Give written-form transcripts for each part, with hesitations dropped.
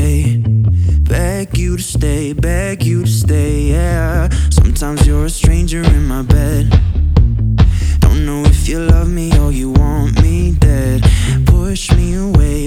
stay, beg you to stay, beg you to stay, yeah. Sometimes you're a stranger in my bed. Don't know if you love me or you want me dead. Push me away,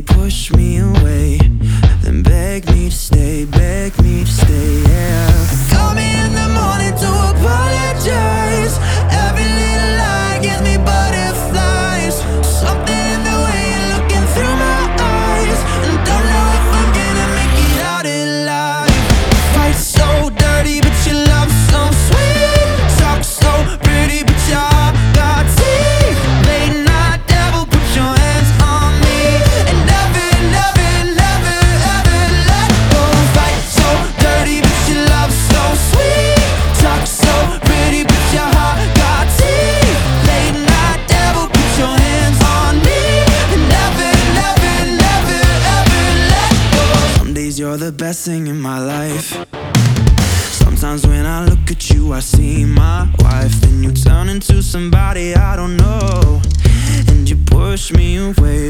then beg me to stay, beg me to stay, yeah. Call me in the morning to apologize. Every little lie gives me butterflies. Something in the way you're looking through my eyes, and don't know if I'm gonna make it out alive. Fight so dirty, but your love so sweet. Talk so pretty, but your heart got teeth. Late night devil, put your hands on me, and never, never, never, ever let go. Fight so dirty, but your love so sweet. Talk so pretty, but your heart got teeth. Late night devil, put your hands on me, and never, never, never, ever let go. Some days you're the best thing in my life. Sometimes when I look at you, I see my wife. Then you turn into somebody I don't know, and you push me away,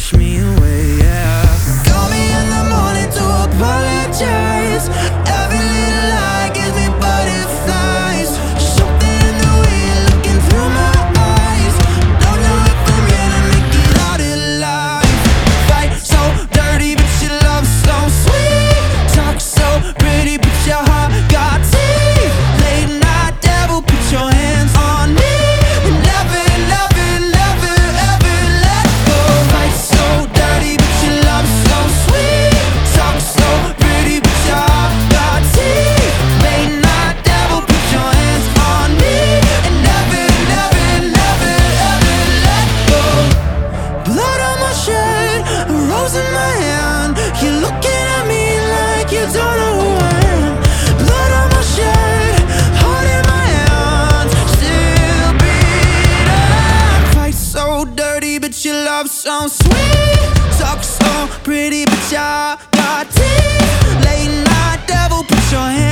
yeah. Call me in the morning to apologize. Every little lie gives me butterflies. Something in the way you're looking through my eyes. Don't know if I'm gonna make it out alive. Fight so dirty, but your love so sweet. Talk so pretty, but your heart got teeth. Late night devil, put your hands on me, and never, never, never, ever let go. Fight so dirty, but your love so sweet. Talk so pretty, but your heart got teeth. Late night devil, put your hands on me, and never, never, never, ever let go. Blood on my shirt, a rose in my hand. You're looking at me like you don't know who I am. Blood on my shirt, heart in my hands, still beating. Fight so dirty, but your love so sweet. Talk so pretty, but your heart got teeth. Late night devil, put your hands